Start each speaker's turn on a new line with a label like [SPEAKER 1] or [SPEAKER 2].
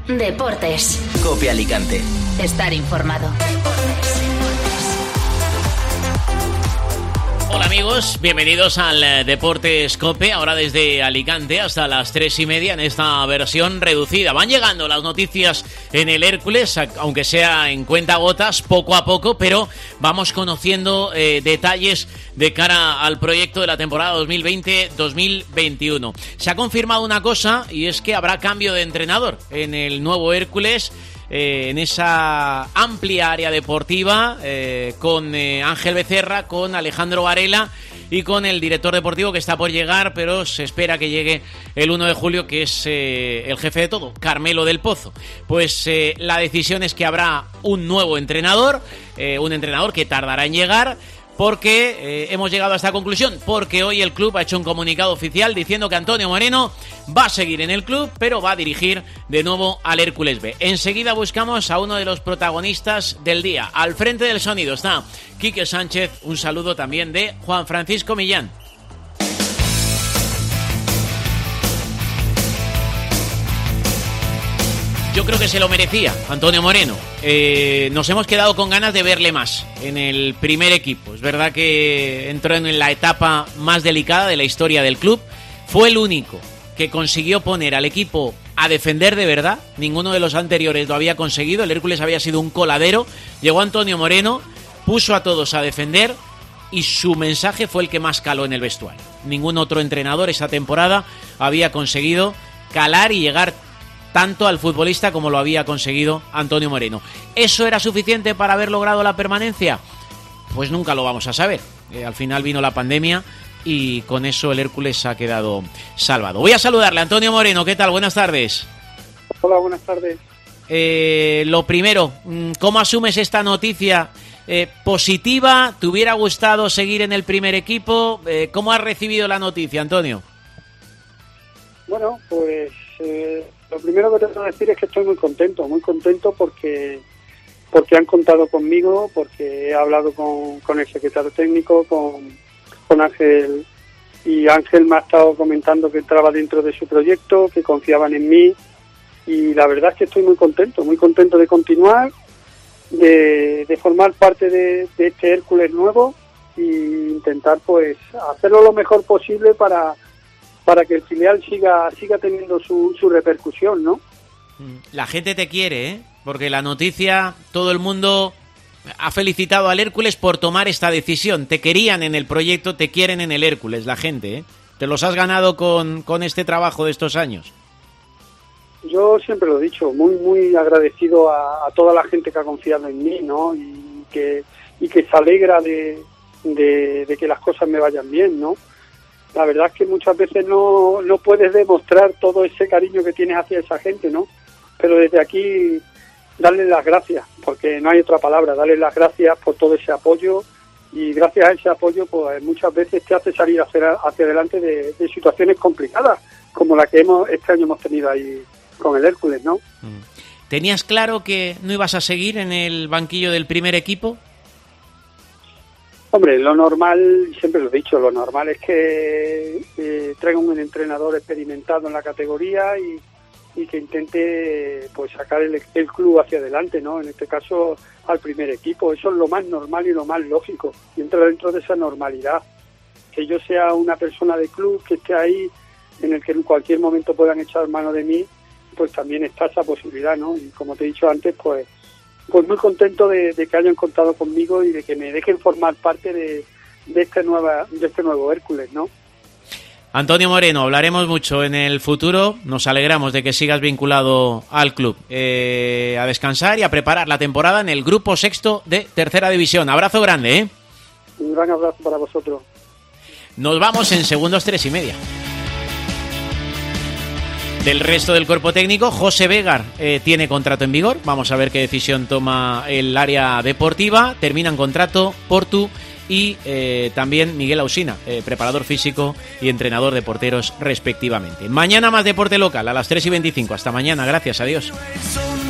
[SPEAKER 1] Deportes.
[SPEAKER 2] COPE Alicante.
[SPEAKER 1] Estar informado.
[SPEAKER 3] Hola amigos, bienvenidos al Deportes COPE, ahora desde Alicante hasta las 3:30 en esta versión reducida. Van llegando las noticias en el Hércules, aunque sea en cuentagotas, poco a poco, pero vamos conociendo detalles de cara al proyecto de la temporada 2020-2021. Se ha confirmado una cosa, y es que habrá cambio de entrenador en el nuevo Hércules. En esa amplia área deportiva, con Ángel Becerra, con Alejandro Varela y con el director deportivo que está por llegar, pero se espera que llegue el 1 de julio, que es el jefe de todo, Carmelo del Pozo. Pues la decisión es que habrá un nuevo entrenador, un entrenador que tardará en llegar. Porque hemos llegado a esta conclusión, porque hoy el club ha hecho un comunicado oficial diciendo que Antonio Moreno va a seguir en el club, pero va a dirigir de nuevo al Hércules B. Enseguida buscamos a uno de los protagonistas del día. Al frente del sonido está Quique Sánchez, un saludo también de Juan Francisco Millán. Yo creo que se lo merecía Antonio Moreno. Nos hemos quedado con ganas de verle más en el primer equipo. Es verdad que entró en la etapa más delicada de la historia del club. Fue el único que consiguió poner al equipo a defender de verdad. Ninguno de los anteriores lo había conseguido. El Hércules había sido un coladero. Llegó Antonio Moreno, puso a todos a defender y su mensaje fue el que más caló en el vestuario. Ningún otro entrenador esa temporada había conseguido calar y llegar tanto al futbolista como lo había conseguido Antonio Moreno. ¿Eso era suficiente para haber logrado la permanencia? Pues nunca lo vamos a saber. Al final vino la pandemia y con eso el Hércules ha quedado salvado. Voy a saludarle a Antonio Moreno. ¿Qué tal? Buenas tardes.
[SPEAKER 4] Hola, buenas tardes.
[SPEAKER 3] Lo primero, ¿cómo asumes esta noticia positiva? ¿Te hubiera gustado seguir en el primer equipo? ¿Cómo has recibido la noticia, Antonio?
[SPEAKER 4] Bueno, pues lo primero que te puedo decir es que estoy muy contento porque han contado conmigo, porque he hablado con el secretario técnico, con Ángel, y Ángel me ha estado comentando que entraba dentro de su proyecto, que confiaban en mí, y la verdad es que estoy muy contento de continuar, de formar parte de este Hércules nuevo e intentar pues hacerlo lo mejor posible para que el filial siga teniendo su repercusión, ¿no?
[SPEAKER 3] La gente te quiere, ¿eh? Porque la noticia, todo el mundo ha felicitado al Hércules por tomar esta decisión. Te querían en el proyecto, te quieren en el Hércules, la gente, ¿eh? Te los has ganado con este trabajo de estos años.
[SPEAKER 4] Yo siempre lo he dicho, muy muy agradecido a toda la gente que ha confiado en mí, ¿no? Y que se alegra de que las cosas me vayan bien, ¿no? La verdad es que muchas veces no puedes demostrar todo ese cariño que tienes hacia esa gente, ¿no? Pero desde aquí darles las gracias, porque no hay otra palabra, darles las gracias por todo ese apoyo, y gracias a ese apoyo pues muchas veces te hace salir hacia adelante de situaciones complicadas, como la que este año hemos tenido ahí con el Hércules, ¿no?
[SPEAKER 3] ¿Tenías claro que no ibas a seguir en el banquillo del primer equipo?
[SPEAKER 4] Hombre, lo normal, siempre lo he dicho, lo normal es que traigan un entrenador experimentado en la categoría y que intente pues sacar el club hacia adelante, ¿no? En este caso al primer equipo. Eso es lo más normal y lo más lógico. Y entra dentro de esa normalidad. Que yo sea una persona de club que esté ahí, en el que en cualquier momento puedan echar mano de mí, pues también está esa posibilidad, ¿no? Y como te he dicho antes, pues muy contento de que hayan contado conmigo y de que me dejen formar parte de este nuevo Hércules, ¿no?
[SPEAKER 3] Antonio Moreno, hablaremos mucho en el futuro. Nos alegramos de que sigas vinculado al club. A descansar y a preparar la temporada en el grupo sexto de Tercera División. Abrazo grande, ¿eh?
[SPEAKER 4] Un gran abrazo para vosotros.
[SPEAKER 3] Nos vamos en segundos 3:30. Del resto del cuerpo técnico, José Vegar tiene contrato en vigor. Vamos a ver qué decisión toma el área deportiva. Terminan contrato Portu y también Miguel Ausina, preparador físico y entrenador de porteros respectivamente. Mañana más deporte local a las 3:25. Hasta mañana, gracias, adiós.